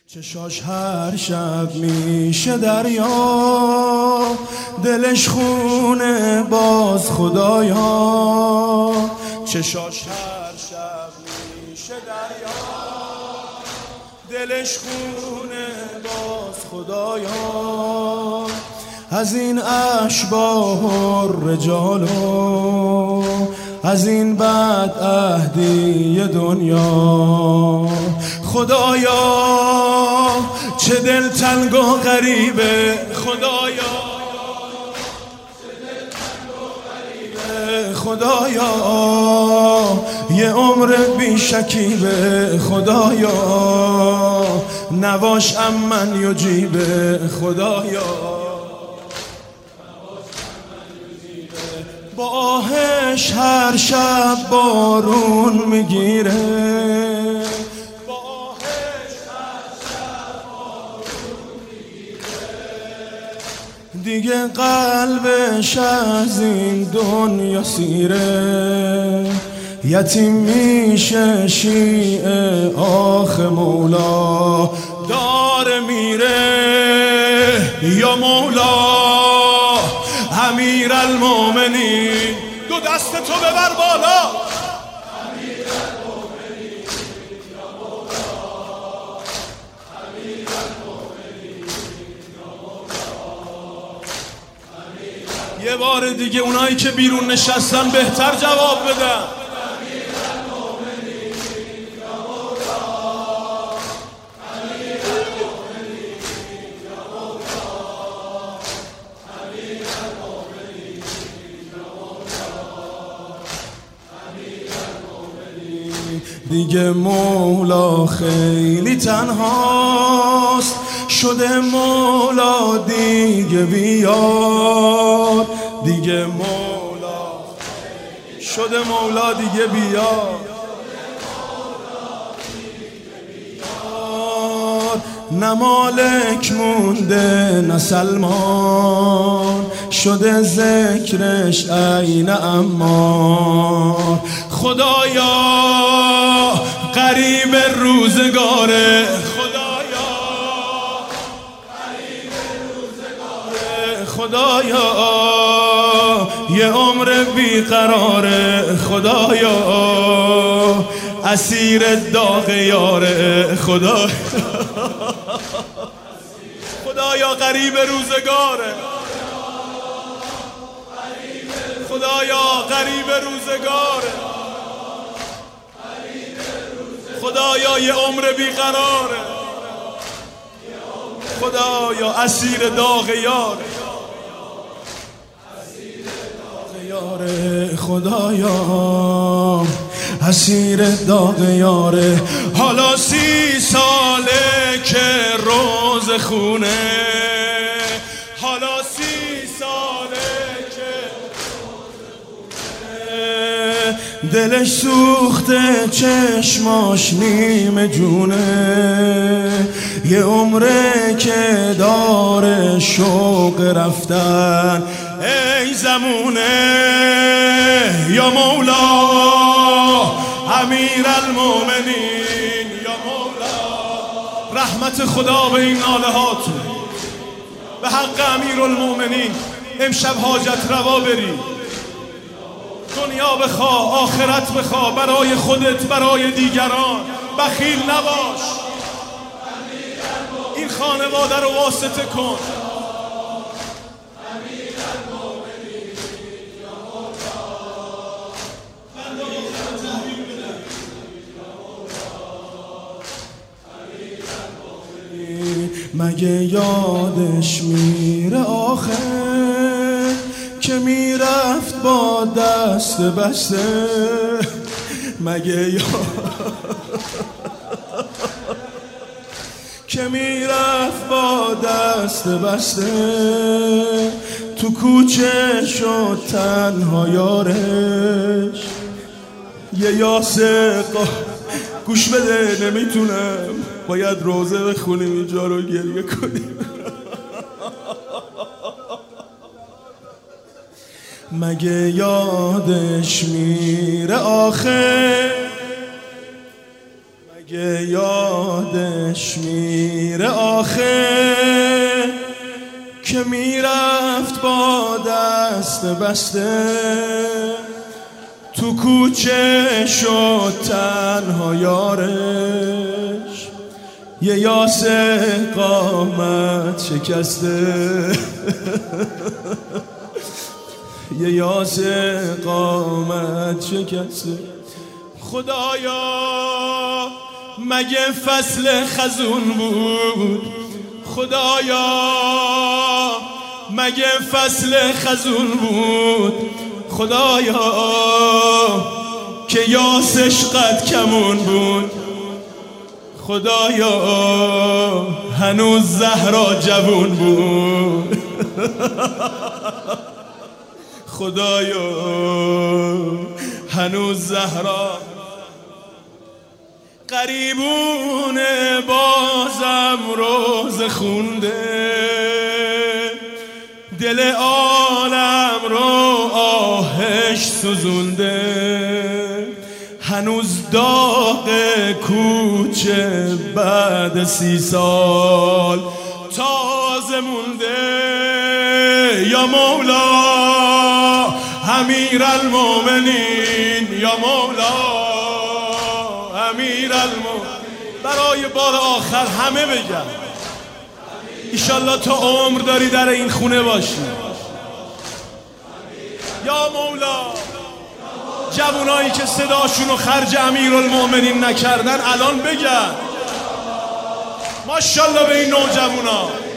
چشاش هر شب میشه دریا، دلش خونه باز خدایا. چشاش هر شب میشه دریا، دلش خونه باز خدایا. از این اشباح الرجالو، از این بد عهدی دنیا. خدایا چه دل تنگ و غریبه، خدایا چه دل تنگ و غریبه، خدایا یه عمر بی شکیبه. خدایا نواش امن یجیبه، خدایا با آهش هر شب بارون میگیره، با آهش هر شب بارون میگیره. دیگه قلبش از این دنیا سیره، یتیم میشه شیعه آخ مولا داره میره. یا مولا امیر المومنین، دو دست تو ببر بالا. امیر المومنین یا مولا، امیر المومنین یا مولا. یه بار دیگه اونایی که بیرون نشستن بهتر جواب بدن. دیگه مولا خیلی تنهاست، شده مولا دیگه بیار. دیگه مولا شده مولا دیگه بیار. نه مالک مونده نه سلمان، شده ذکرش عین عمار. خدایا قریب روزگاره، خدایا قریب روزگاره. خدایا یه عمر بیقراره، خدایا اسیر داغ یاره. خدایا خدایا قریب روزگاره، خدایا قریب روزگاره. خدایا یه عمر بیقراره، خدایا اسیر داغ یاره. خدایا اسیر داغ یاره. حالا 30 ساله که روز خونه، حالا 30 ساله که دلش سوخته چشماش نیم جونه. یه عمره که داره شوق رفتن ای زمونه. یا مولا امیر المومنین یا مولا، رحمت خدا به این ناله هاتون. به حق امیر المومنین امشب حاجت روا بری، دنیا بخواه آخرت بخواه، برای خودت برای دیگران بخیل نباش. این خانواده رو واسطه کن. مگه یادش میره آخه که میرفت با دست بسته؟ مگه که میرفت با دست بسته تو کوچه شد تنها یارش؟ یه یاسق گوش بده نمیتونم، باید روزه بخونیم اینجا رو گریه کنیم. مگه یادش میره آخه، مگه یادش یادش میره آخه که میرفت با دست بسته تو کوچه شد تنها یارش یه یاسه قامت شکسته یه یاسه قامت شکسته. خدایا مگه فصل خزون بود؟ خدایا مگه فصل خزون بود؟ خدایا که یاسش قد کمون بود. خدایا هنوز زهرا جوون بود. خدایا هنوز زهرا. قریبونه بازم روز خونده دل عالم رو آهش سوزونده هنوز داغ کوچه بعد 30 سال تازه مونده. یا مولا امیرالمومنین، یا مولا امیرالمومنین. برای بار آخر همه بگم ایشالله تا عمر داری در این خونه باشی. یا مولا جوانایی که صداشونو خرج امیرالمومنین نکردن الان بگن ماشاءالله به این نوجوانا.